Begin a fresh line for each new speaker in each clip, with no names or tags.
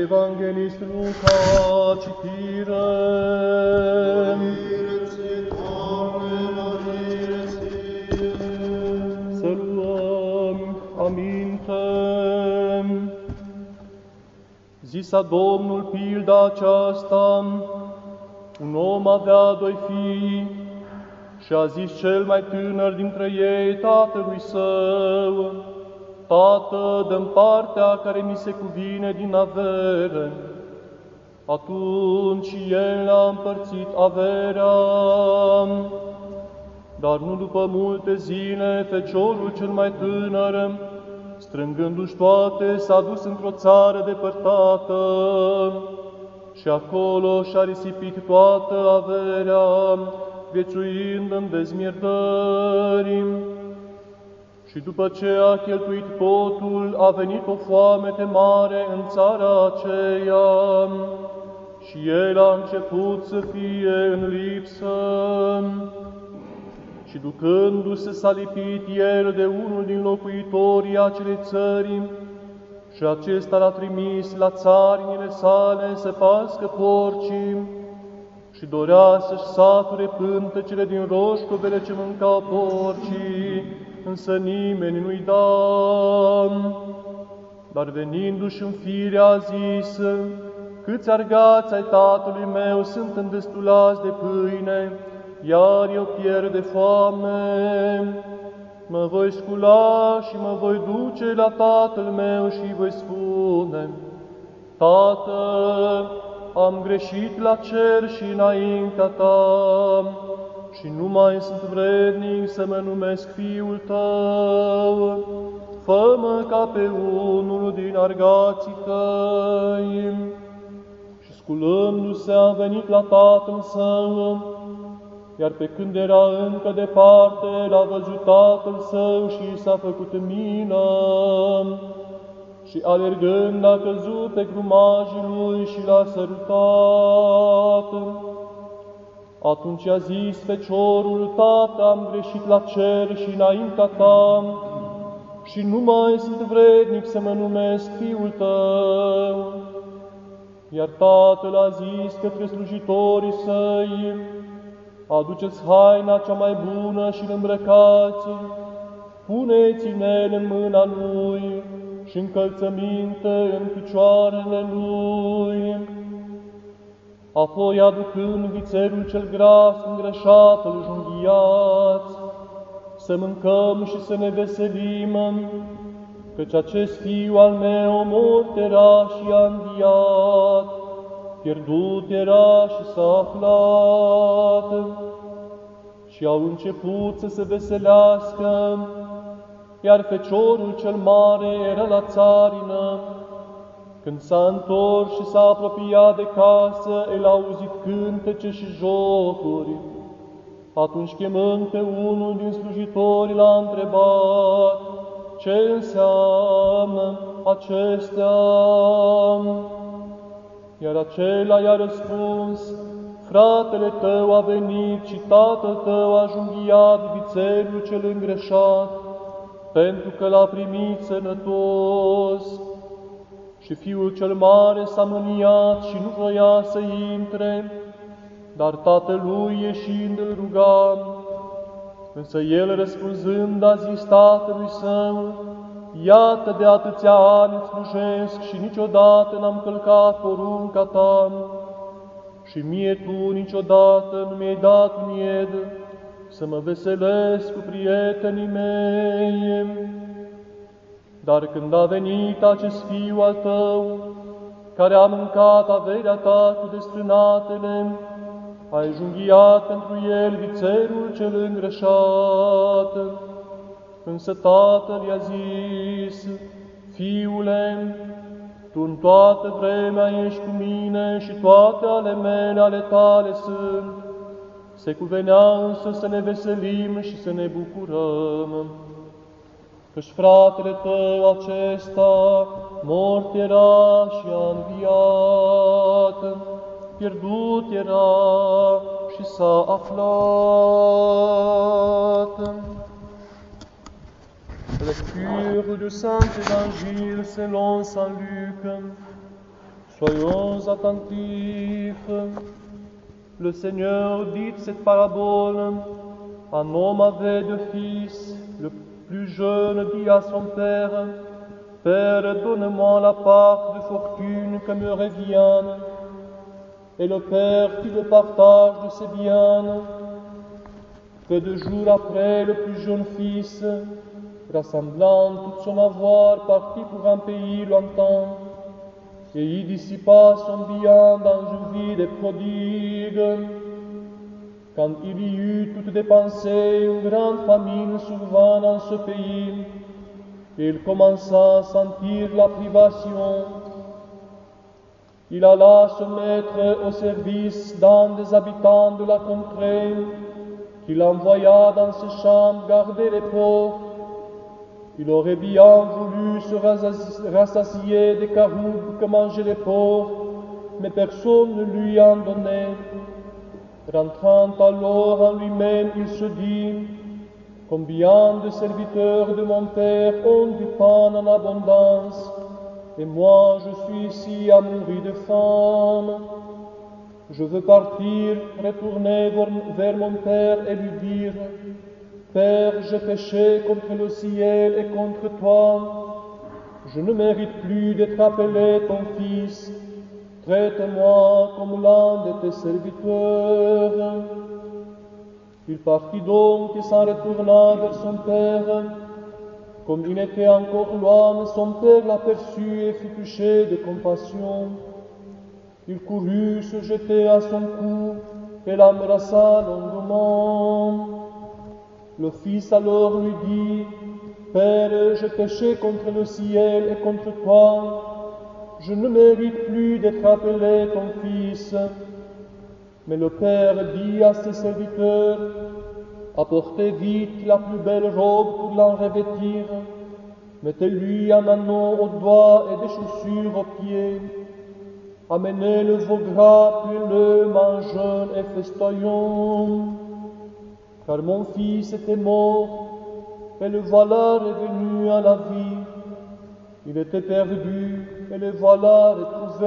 Evanghelist Luca, citire. Să luăm aminte. Zisa Domnul pilda aceasta: un om avea doi fii și a zis cel mai tânăr dintre ei tatălui său: Tată, dă-mi partea care mi se cuvine din avere. Atunci el a împărțit averea. Dar nu după multe zile, feciorul cel mai tânăr, strângându-și toate, s-a dus într-o țară depărtată și acolo și-a risipit toată averea, viețuind în dezmierdări. Și după ce a cheltuit totul, a venit o foamete mare în țara aceea și el a început să fie în lipsă. Și ducându-se s-a lipit el de unul din locuitorii acelei țări și acesta l-a trimis la țarinile sale să pască porcii și dorea să-și sature pântecele din roșcovele ce mâncau porcii, însă nimeni nu-i da. Dar venindu-și în fire a zis: câți argați ai tatălui meu sunt îndestulați de pâine, iar eu pierd de foame. Mă voi scula și mă voi duce la tatăl meu și voi spune: Tată, am greșit la cer și înaintea ta și nu mai sunt vrednic să mă numesc fiul tău. Fă-mă ca pe unul din argații tăi. Și sculându-se a venit la tatăl său, iar pe când era încă departe, l-a văzut tatăl său și s-a făcut milă. Și alergând a căzut pe grumajii lui și l-a sărutat. Atunci a zis feciorul: Tată, am greșit la cer și înaintea ta și nu mai sunt vrednic să mă numesc fiul tău. Iar tatăl a zis către slujitorii săi: aduceți haina cea mai bună și îl îmbrăcați, puneți-ne în mâna lui și încălțăminte în picioarele lui. Apoi, aducând vițelul cel gras îngrășat, îl junghiați, să mâncăm și să ne veselim, căci acest fiu al meu mort era și a înviat, pierdut era și s-a aflat. Și au început să se veselească, iar feciorul cel mare era la țarină. Când s-a întors și s-a apropiat de casă, el a auzit cântece și jocuri. Atunci, chemând pe unul din slujitori, l-a întrebat: ce înseamnă acestea? Iar acela i-a răspuns: fratele tău a venit și tatăl tău a junghiat vițelul cel îngreșat, pentru că l-a primit sănătos. Și fiul cel mare s-a mâniat și nu voia să intre, dar tatălui ieșind îl ruga. Însă el, răspunzând, a zis tatălui său: iată, de atâția ani îți slujesc și niciodată n-am călcat porunca ta și mie tu niciodată nu mi-ai dat mied să mă veselesc cu prietenii mei. Dar când a venit acest fiu al tău, care a mâncat averea ta cu destrânatele, ai junghiat pentru el vițelul cel îngreșat. Însă tatăl i-a zis: fiule, tu în toată vremea ești cu mine și toate ale mele ale tale sunt. Se cuvenea însă să ne veselim și să ne bucurăm, căci fratele tău acesta mort era și a înviat, pierdut era și s-a aflat. Lecture du Saint Évangile selon Saint Luc. Soyons attentifs. Le Seigneur dit cette parabole. Un homme avait 2 fils. Le plus jeune dit à son père, « Père, donne-moi la part de fortune que me revient. » Et le père fit le partage de ses biens. Peu de jours après, le plus jeune fils, rassemblant tout son avoir, partit pour un pays lointain, et y dissipa son bien dans une vie de prodigue. Quand il y eut tout dépensé, une grande famine survint dans ce pays, et il commença à sentir la privation. Il alla se mettre au service d'un des habitants de la contrée, qu'il envoya dans ses chambres garder les pauvres. Il aurait bien voulu se rassasier des caroubes que mangeaient les pauvres, mais personne ne lui en donnait. Rentrant alors en lui-même, il se dit, « Combien de serviteurs de mon Père ont du pain en abondance, et moi je suis ici à mourir de faim. Je veux partir, retourner vers mon Père et lui dire, « Père, j'ai péché contre le ciel et contre toi. Je ne mérite plus d'être appelé ton fils. Traite-moi comme l'un de tes serviteurs. » Il partit donc et s'en retourna vers son père. Comme il était encore loin, son père l'aperçut et fut touché de compassion. Il courut se jeter à son cou et l'embrassa longuement. Le fils alors lui dit, « Père, j'ai péché contre le ciel et contre toi. Je ne mérite plus d'être appelé ton fils. » Mais le père dit à ses serviteurs, « Apportez vite la plus belle robe pour l'en revêtir. Mettez-lui un anneau au doigt et des chaussures aux pieds. Amenez le veau gras, puis-le, mangeons et festoyons. Car mon fils était mort, et le voilà revenu à la vie. Il était perdu, et le voilà retrouvé. »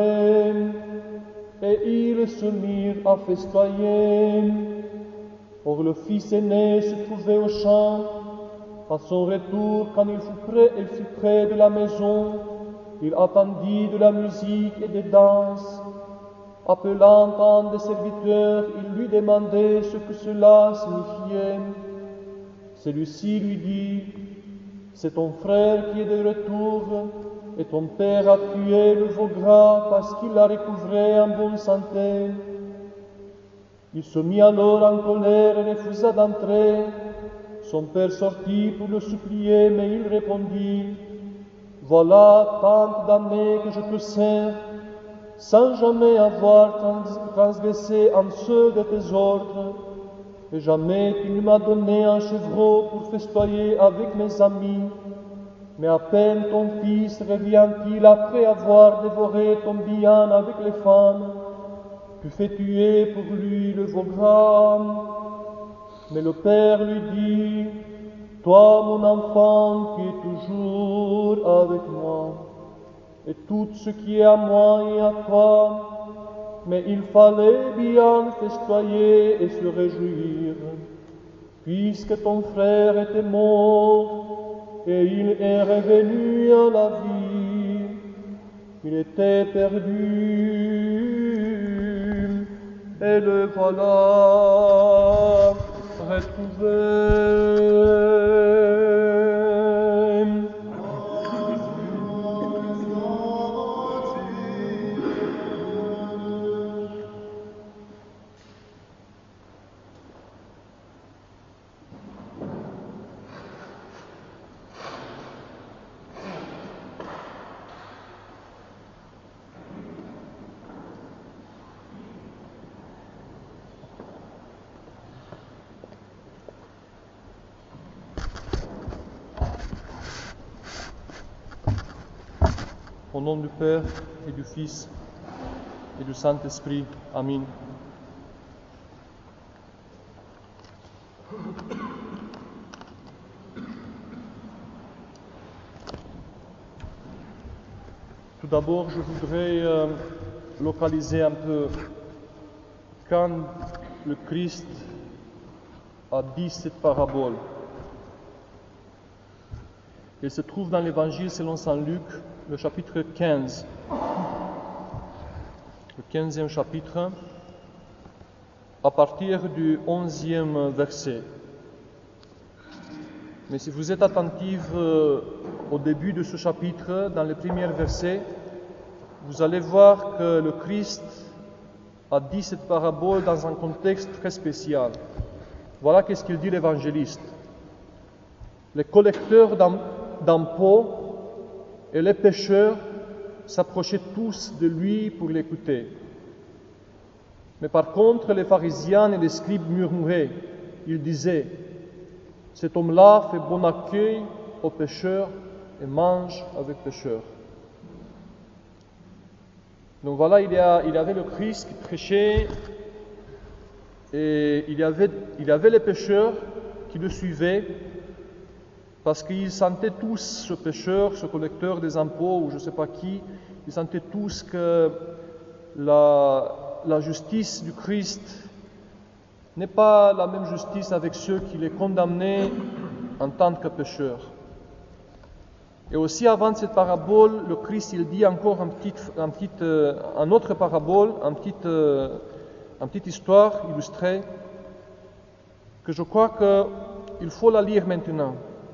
Et ils se mirent à festoyer. Or le fils aîné se trouvait au champ. À son retour, quand il fut près de la maison, il attendit de la musique et des danses. Appelant un des serviteurs, il lui demandait ce que cela signifiait. Celui-ci lui dit, « C'est ton frère qui est de retour, et ton père a tué le veau gras parce qu'il l'a recouvré en bonne santé. » Il se mit alors en colère et refusa d'entrer. Son père sortit pour le supplier, mais il répondit, « Voilà tant d'années que je te sers, sans jamais avoir transgressé un seul de tes ordres, et jamais tu ne m'as donné un chevreau pour festoyer avec mes amis. Mais à peine ton fils revient-il après avoir dévoré ton bien avec les femmes, tu fais tuer pour lui le veau gras. » Mais le père lui dit, « Toi, mon enfant, tu es toujours avec moi, et tout ce qui est à moi est à toi. Mais il fallait bien festoyer et se réjouir, puisque ton frère était mort, et il est revenu à la vie. Il était perdu, et le voilà retrouvé. » Au nom du Père et du Fils et du Saint-Esprit. Amen. Tout d'abord, je voudrais localiser un peu quand le Christ a dit cette parabole. Elle se trouve dans l'Évangile selon Saint Luc, le chapitre 15. Le 15e chapitre, à partir du 11e verset. Mais si vous êtes attentifs au début de ce chapitre, dans les premiers versets, vous allez voir que le Christ a dit cette parabole dans un contexte très spécial. Voilà qu'est-ce qu'il dit l'évangéliste. Les collecteurs d'impôts et les pécheurs s'approchaient tous de lui pour l'écouter. Mais par contre, les pharisiens et les scribes murmuraient. Ils disaient: cet homme-là fait bon accueil aux pécheurs et mange avec pécheurs. Donc voilà, il y avait le Christ qui prêchait et il y avait les pécheurs qui le suivaient parce qu'ils sentaient tous, ce pécheur, ce collecteur des impôts ou je ne sais pas qui, ils sentaient tous que la justice du Christ n'est pas la même justice avec ceux qui les condamnaient en tant que pécheurs. Et aussi avant cette parabole, le Christ il dit encore une autre parabole, une petite histoire illustrée, que je crois qu'il faut la lire maintenant.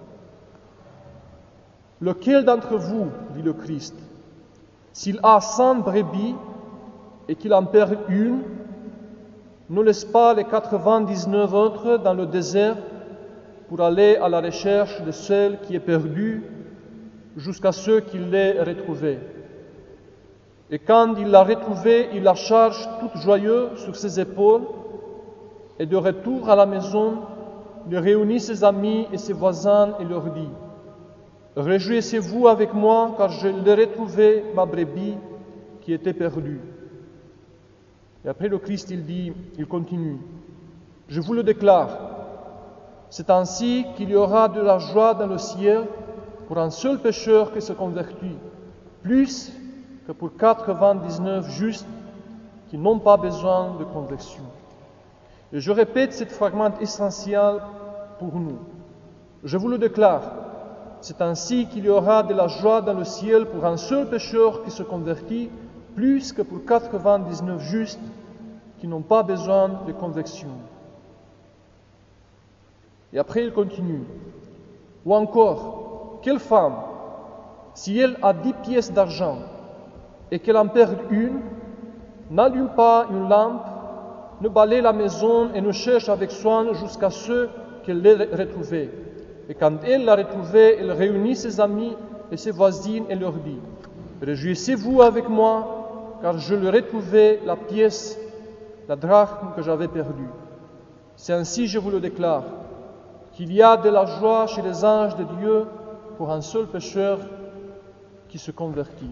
Lequel d'entre vous, dit le Christ, s'il a 100 brebis et qu'il en perd une, ne laisse pas les 99 autres dans le désert pour aller à la recherche de celle qui est perdue jusqu'à ce qu'il l'ait retrouvée. Et quand il l'a retrouvée, il la charge toute joyeux sur ses épaules et de retour à la maison, il réunit ses amis et ses voisins et leur dit: réjouissez-vous avec moi car je l'ai retrouvée, ma brebis qui était perdue. Et après le Christ, il continue. Je vous le déclare, c'est ainsi qu'il y aura de la joie dans le ciel pour un seul pécheur qui se convertit, plus que pour 99 justes qui n'ont pas besoin de conversion. Et je répète ce fragment essentiel pour nous. Je vous le déclare, c'est ainsi qu'il y aura de la joie dans le ciel pour un seul pécheur qui se convertit, plus que pour 99 justes qui n'ont pas besoin de conversion. Et après, il continue. Ou encore, quelle femme, si elle a 10 pièces d'argent et qu'elle en perd une, n'allume pas une lampe, ne balaye la maison et ne cherche avec soin jusqu'à ce qu'elle l'ait retrouvée. Et quand elle l'a retrouvée, elle réunit ses amis et ses voisines et leur dit: réjouissez-vous avec moi, car je lui ai retrouvé la pièce, la drachme que j'avais perdue. C'est ainsi, je vous le déclare, qu'il y a de la joie chez les anges de Dieu pour un seul pécheur qui se convertit.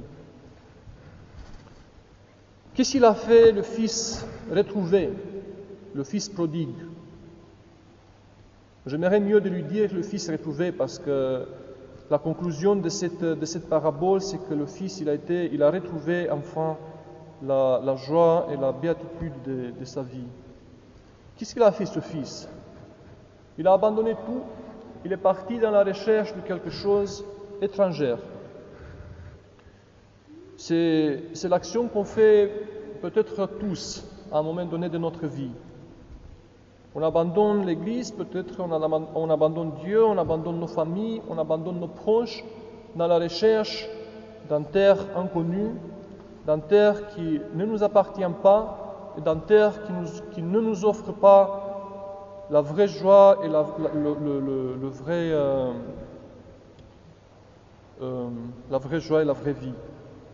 Qu'est-ce qu'il a fait le Fils retrouvé, le Fils prodigue? J'aimerais mieux de lui dire le Fils retrouvé parce que la conclusion de cette parabole, c'est que le Fils, il a retrouvé enfin la joie et la béatitude de sa vie. Qu'est-ce qu'il a fait ce Fils? Il a abandonné tout, il est parti dans la recherche de quelque chose d'étranger. C'est l'action qu'on fait peut-être tous à un moment donné de notre vie. On abandonne l'Église, peut-être on abandonne Dieu, on abandonne nos familles, on abandonne nos proches dans la recherche d'une terre inconnue, d'une terre qui ne nous appartient pas et d'une terre qui ne nous offre pas la vraie joie et la vraie joie et la vraie vie.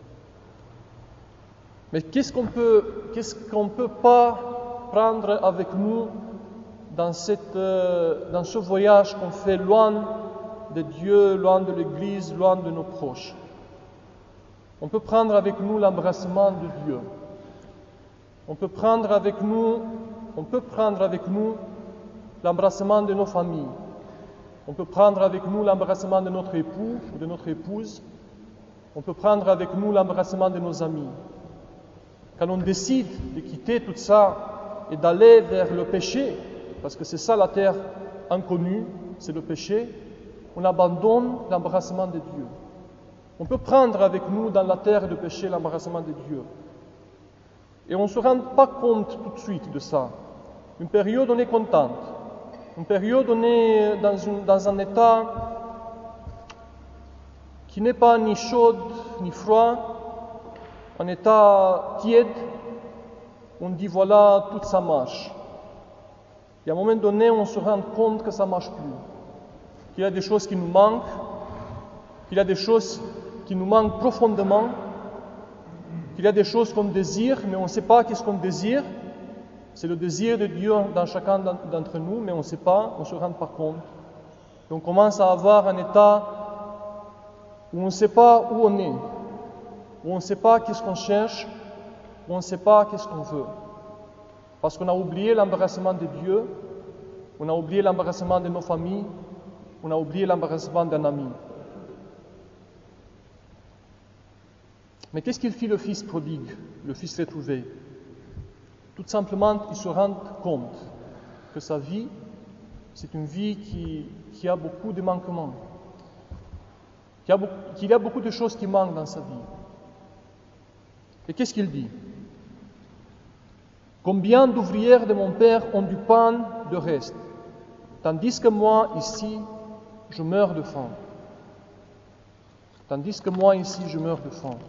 Mais qu'est-ce qu'on peut pas prendre avec nous dans ce voyage qu'on fait loin de Dieu, loin de l'Église, loin de nos proches? On peut prendre avec nous l'embrassement de Dieu. On peut prendre avec nous l'embrassement de nos familles. On peut prendre avec nous l'embrassement de notre époux ou de notre épouse. On peut prendre avec nous l'embrassement de nos amis. Quand on décide de quitter tout ça et d'aller vers le péché, parce que c'est ça la terre inconnue, c'est le péché, on abandonne l'embrassement de Dieu. On peut prendre avec nous dans la terre de péché l'embrassement de Dieu. Et on ne se rend pas compte tout de suite de ça. Une période, on est contente. Une période, on est dans un état qui n'est pas ni chaud ni froid, un état tiède. On dit voilà, tout ça marche. Et à un moment donné, on se rend compte que ça ne marche plus. Qu'il y a des choses qui nous manquent, qu'il y a des choses qui nous manquent profondément, qu'il y a des choses qu'on désire, mais on ne sait pas qu'est-ce qu'on désire. C'est le désir de Dieu dans chacun d'entre nous, mais on ne sait pas, on ne se rend pas compte. Et on commence à avoir un état où on ne sait pas où on est, où on ne sait pas qu'est-ce qu'on cherche, où on ne sait pas qu'est-ce qu'on veut. Parce qu'on a oublié l'embrassement de Dieu, on a oublié l'embrassement de nos familles, on a oublié l'embrassement d'un ami. Mais qu'est-ce qu'il fit le fils prodigue, le fils retrouvé? Tout simplement, il se rend compte que sa vie, c'est une vie qui a beaucoup de manquements, qu'il y a beaucoup de choses qui manquent dans sa vie. Et qu'est-ce qu'il dit? Combien d'ouvrières de mon père ont du pain de reste, tandis que moi, ici, je meurs de faim. Tandis que moi, ici, je meurs de faim.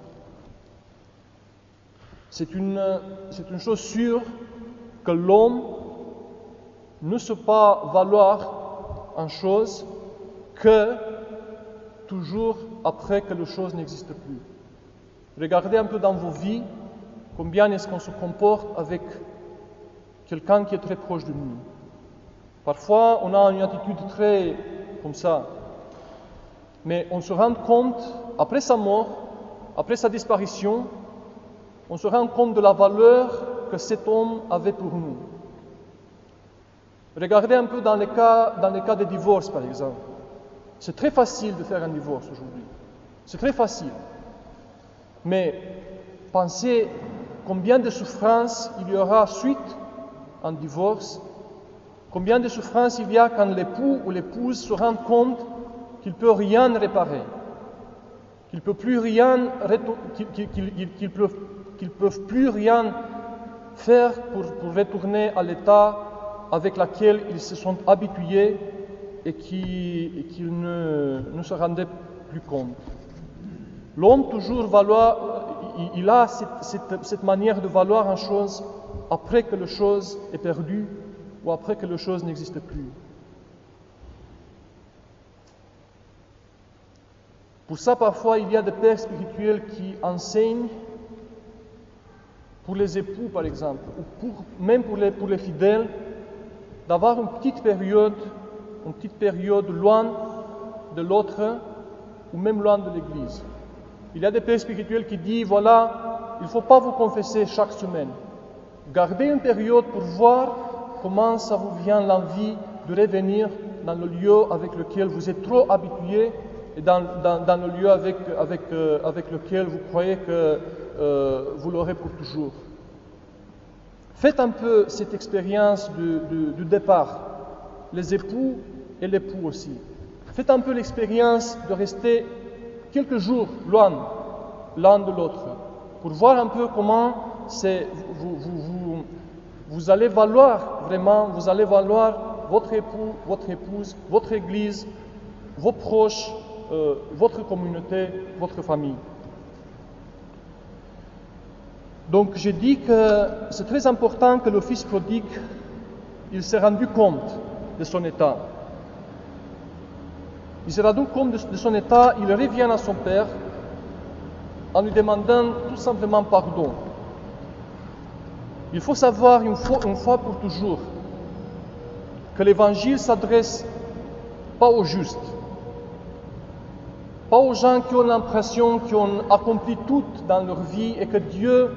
C'est une chose sûre que l'homme ne sait pas valoir en chose que toujours après que la chose n'existe plus. Regardez un peu dans vos vies, combien est-ce qu'on se comporte avec quelqu'un qui est très proche de nous. Parfois, on a une attitude très comme ça, mais on se rend compte, après sa mort, après sa disparition, on se rend compte de la valeur que cet homme avait pour nous. Regardez un peu dans les cas de divorce, par exemple. C'est très facile de faire un divorce aujourd'hui. C'est très facile. Mais pensez combien de souffrances il y aura suite à un divorce, combien de souffrances il y a quand l'époux ou l'épouse se rend compte qu'il ne peut rien réparer, qu'ils ne peuvent plus rien faire pour retourner à l'état avec lequel ils se sont habitués et qu'ils ne se rendaient plus compte. L'homme toujours il a cette manière de valoir une chose après que la chose est perdue ou après que la chose n'existe plus. Pour ça, parfois, il y a des pères spirituels qui enseignent pour les époux, par exemple, ou même pour les fidèles, d'avoir une petite période loin de l'autre, ou même loin de l'Église. Il y a des pères spirituels qui disent, voilà, il ne faut pas vous confesser chaque semaine. Gardez une période pour voir comment ça vous vient l'envie de revenir dans le lieu avec lequel vous êtes trop habitué et dans le lieu avec lequel vous croyez que vous l'aurez pour toujours. Faites un peu cette expérience du départ, les époux et l'époux aussi. Faites un peu l'expérience de rester quelques jours loin l'un de l'autre, pour voir un peu comment vous allez valoir vraiment, vous allez valoir votre époux, votre épouse, votre église, vos proches, votre communauté, votre famille. Donc j'ai dit que c'est très important que le fils prodigue, il s'est rendu compte de son état. Il s'est rendu compte de son état, il revient à son père en lui demandant tout simplement pardon. Il faut savoir une fois pour toujours que l'Évangile ne s'adresse pas aux justes, pas aux gens qui ont l'impression qu'ils ont accompli tout dans leur vie et que Dieu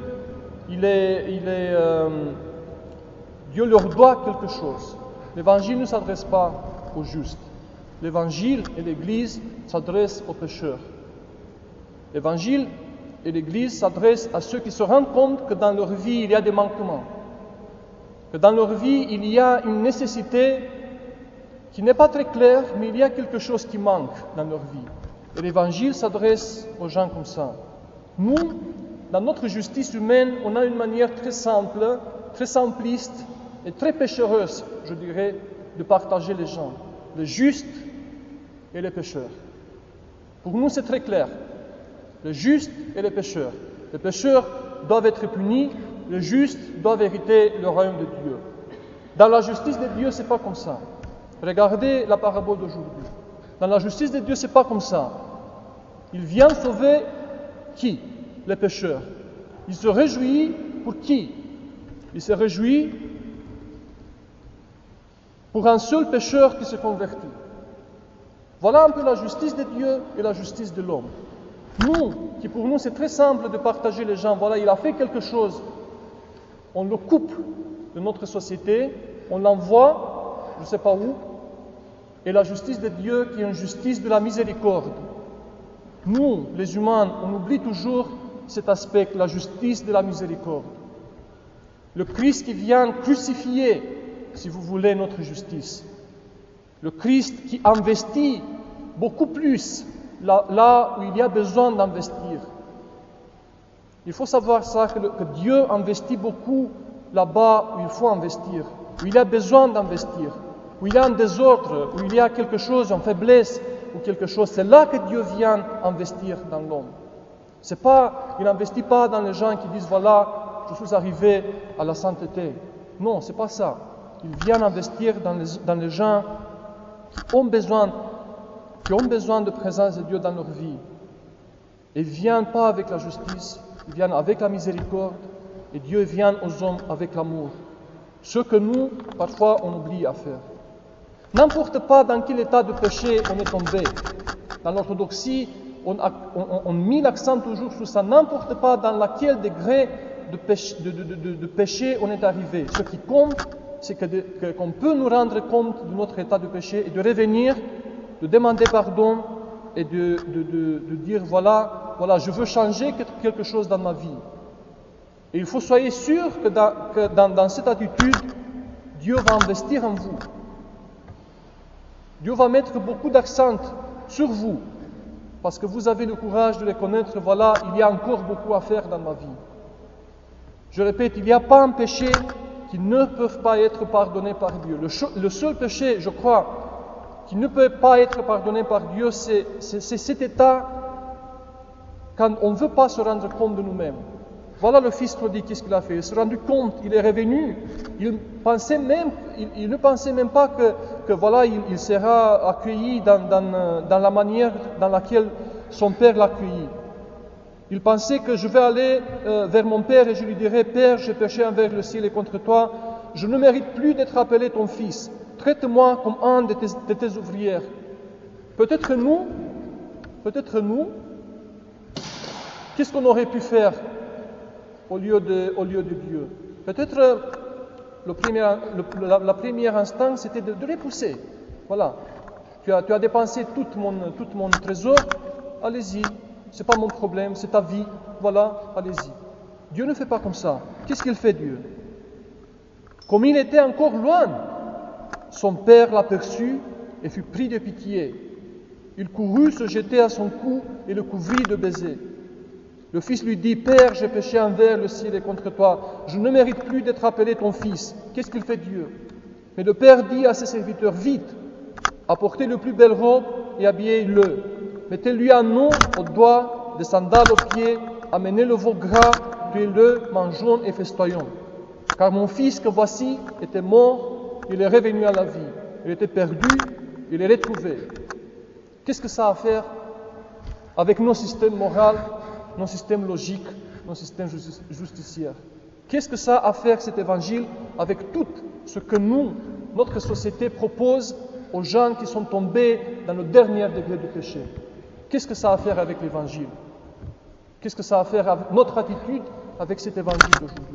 leur doit quelque chose. L'Évangile ne s'adresse pas aux justes. L'Évangile et l'Église s'adressent aux pécheurs. L'Évangile et l'Église s'adressent à ceux qui se rendent compte que dans leur vie, il y a des manquements, que dans leur vie, il y a une nécessité qui n'est pas très claire, mais il y a quelque chose qui manque dans leur vie. Et l'Évangile s'adresse aux gens comme ça. Nous, dans notre justice humaine, on a une manière très simple, très simpliste et très péchereuse, je dirais, de partager les gens, les justes et les pécheurs. Pour nous, c'est très clair. Les justes et les pécheurs. Les pécheurs doivent être punis, les justes doivent hériter le royaume de Dieu. Dans la justice de Dieu, ce n'est pas comme ça. Regardez la parabole d'aujourd'hui. Dans la justice de Dieu, ce n'est pas comme ça. Il vient sauver qui? Les pécheurs. Il se réjouit pour qui? Il se réjouit pour un seul pécheur qui se convertit. Voilà un peu la justice de Dieu et la justice de l'homme. Nous, qui pour nous c'est très simple de partager les gens, voilà, il a fait quelque chose, on le coupe de notre société, on l'envoie, je ne sais pas où, et la justice de Dieu qui est une justice de la miséricorde. Nous, les humains, on oublie toujours cet aspect, la justice de la miséricorde. Le Christ qui vient crucifier, si vous voulez, notre justice. Le Christ qui investit beaucoup plus là où il y a besoin d'investir. Il faut savoir ça, que Dieu investit beaucoup là-bas où il faut investir, où il y a besoin d'investir, où il y a un désordre, où il y a quelque chose, une faiblesse ou quelque chose. C'est là que Dieu vient investir dans l'homme. Il n'investit pas dans les gens qui disent « voilà, je suis arrivé à la sainteté ». Non, ce n'est pas ça. Il vient investir dans les gens qui ont besoin de présence de Dieu dans leur vie. Ils ne viennent pas avec la justice, ils viennent avec la miséricorde, et Dieu vient aux hommes avec l'amour. Ce que nous, parfois, on oublie à faire. N'importe pas dans quel état de péché on est tombé. Dans l'orthodoxie, on met l'accent toujours sur ça. N'importe pas dans quel degré de péché on est arrivé. Ce qui compte, c'est qu'on peut nous rendre compte de notre état de péché et de revenir, de demander pardon et de dire voilà, je veux changer quelque chose dans ma vie. Et il faut soyez sûr que dans cette attitude, Dieu va investir en vous. Dieu va mettre beaucoup d'accent sur vous, parce que vous avez le courage de reconnaître, voilà, il y a encore beaucoup à faire dans ma vie. Je répète, il n'y a pas un péché qui ne peut pas être pardonné par Dieu. Le seul péché, je crois, qui ne peut pas être pardonné par Dieu, c'est cet état quand on ne veut pas se rendre compte de nous-mêmes. Voilà le fils prodigue, qu'est-ce qu'il a fait? Il s'est rendu compte, il est revenu. Il ne pensait même pas que voilà, il sera accueilli dans la manière dans laquelle son père l'a accueilli. Il pensait que je vais aller vers mon père et je lui dirai, Père, j'ai péché envers le ciel et contre toi, je ne mérite plus d'être appelé ton fils. Traite-moi comme un de tes ouvrières. Peut-être nous, qu'est-ce qu'on aurait pu faire au lieu de Dieu? Peut-être la première instance, c'était de repousser. Voilà, tu as dépensé tout mon trésor, allez-y, c'est pas mon problème, c'est ta vie, voilà, allez-y. Dieu ne fait pas comme ça. Qu'est-ce qu'il fait, Dieu? Comme il était encore loin, son père l'aperçut et fut pris de pitié. Il courut se jeter à son cou et le couvrit de baisers. Le fils lui dit, Père, j'ai péché envers le ciel et contre toi, je ne mérite plus d'être appelé ton fils. Qu'est-ce qu'il fait, Dieu? Mais le père dit à ses serviteurs, vite, apportez le plus belle robe et habillez-le. Mettez-lui un nom au doigt, des sandales aux pieds, amenez le veau gras, tuez-le, mangeons et festoyons. Car mon fils que voici était mort, il est revenu à la vie. Il était perdu, il est retrouvé. Qu'est-ce que ça a à faire avec nos systèmes moraux, nos systèmes logiques, nos systèmes justiciers? Qu'est-ce que ça a à faire cet évangile avec tout ce que notre société propose aux gens qui sont tombés dans le dernier degré du péché? Qu'est-ce que ça a à faire avec l'évangile? Qu'est-ce que ça a à faire avec notre attitude avec cet évangile d'aujourd'hui?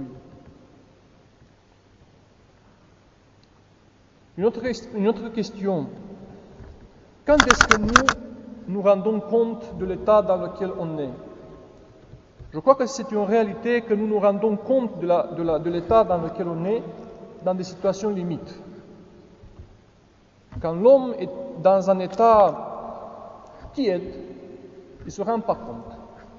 Une autre question. Quand est-ce que nous rendons compte de l'état dans lequel on est? Je crois que c'est une réalité que nous nous rendons compte de l'état dans lequel on est, dans des situations limites. Quand l'homme est dans un état tiède, il ne se rend pas compte.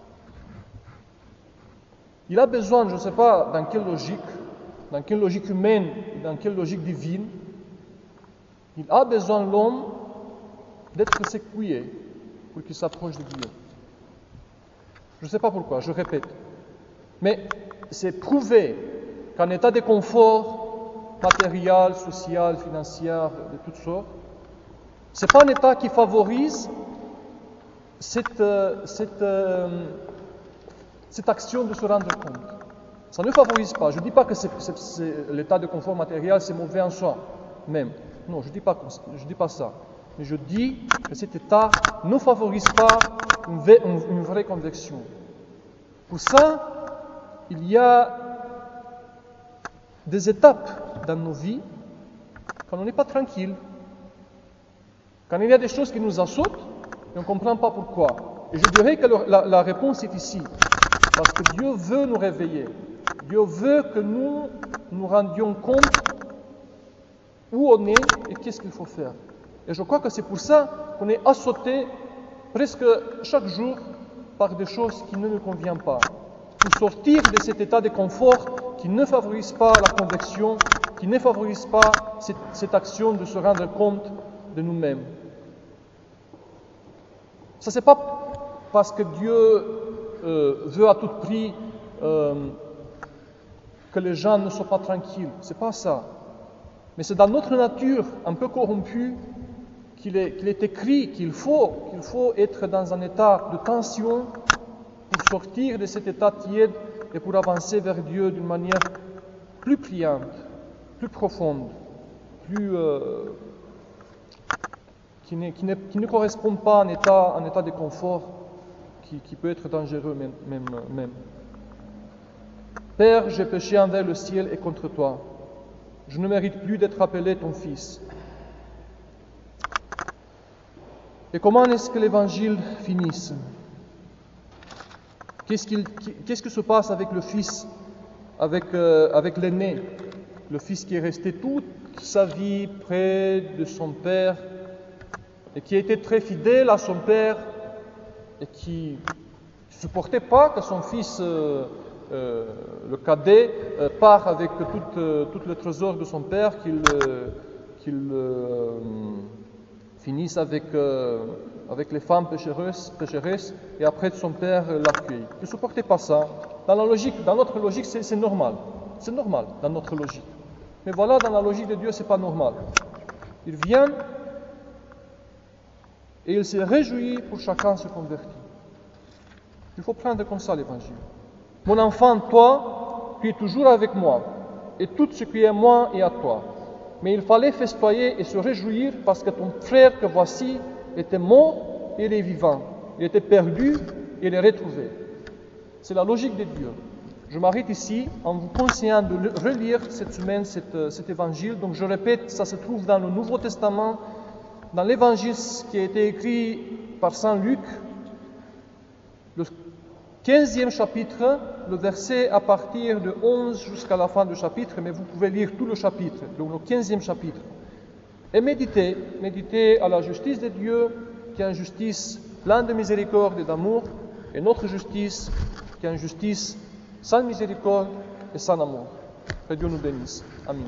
Il a besoin, je ne sais pas dans quelle logique humaine, dans quelle logique divine, il a besoin, l'homme, d'être secoué pour qu'il s'approche de Dieu. Je ne sais pas pourquoi, je répète. Mais c'est prouvé qu'un état de confort matériel, social, financier, de toutes sortes, ce n'est pas un état qui favorise cette action de se rendre compte. Ça ne favorise pas. Je ne dis pas que l'état de confort matériel, c'est mauvais en soi, même. Non, je ne dis pas ça. Mais je dis que cet état ne favorise pas une vraie conversion. Pour ça, il y a des étapes dans nos vies quand on n'est pas tranquille. Quand il y a des choses qui nous assautent et on ne comprend pas pourquoi. Et je dirais que la réponse est ici. Parce que Dieu veut nous réveiller. Dieu veut que nous nous rendions compte où on est et qu'est-ce qu'il faut faire. Et je crois que c'est pour ça qu'on est assauté presque chaque jour par des choses qui ne nous conviennent pas. Pour sortir de cet état de confort qui ne favorise pas la conversion, qui ne favorise pas cette action de se rendre compte de nous-mêmes. Ça, c'est pas parce que Dieu veut à tout prix que les gens ne soient pas tranquilles. C'est pas ça. Mais c'est dans notre nature un peu corrompue qu'il est écrit qu'il faut être dans un état de tension pour sortir de cet état tiède et pour avancer vers Dieu d'une manière plus priante, plus profonde, qui ne correspond pas à un état de confort qui peut être dangereux même. Père, j'ai péché envers le ciel et contre toi. Je ne mérite plus d'être appelé ton fils. Et comment est-ce que l'évangile finisse? Qu'est-ce qui se passe avec le fils, avec l'aîné, le fils qui est resté toute sa vie près de son père et qui a été très fidèle à son père et qui ne supportait pas que son fils, le cadet, part avec tout le trésor de son père, qu'il finisse avec les femmes pécheresses et après son père l'accueille. Il ne supportait pas ça. Dans notre logique, c'est normal. C'est normal dans notre logique. Mais voilà, dans la logique de Dieu, ce n'est pas normal. Il vient et il se réjouit pour chacun se convertir. Il faut prendre comme ça l'évangile. Mon enfant, toi, tu es toujours avec moi, et tout ce qui est à moi est à toi. Mais il fallait festoyer et se réjouir parce que ton frère que voici était mort et il est vivant. Il était perdu et il est retrouvé. C'est la logique de Dieu. Je m'arrête ici en vous conseillant de relire cette semaine cet évangile. Donc je répète, ça se trouve dans le Nouveau Testament, dans l'évangile qui a été écrit par Saint Luc, le 15e chapitre, le verset à partir de 11 jusqu'à la fin du chapitre, mais vous pouvez lire tout le chapitre, donc le 15e chapitre. Et méditez à la justice de Dieu, qui est une justice pleine de miséricorde et d'amour, et notre justice, qui est une justice sans miséricorde et sans amour. Que Dieu nous bénisse. Amen.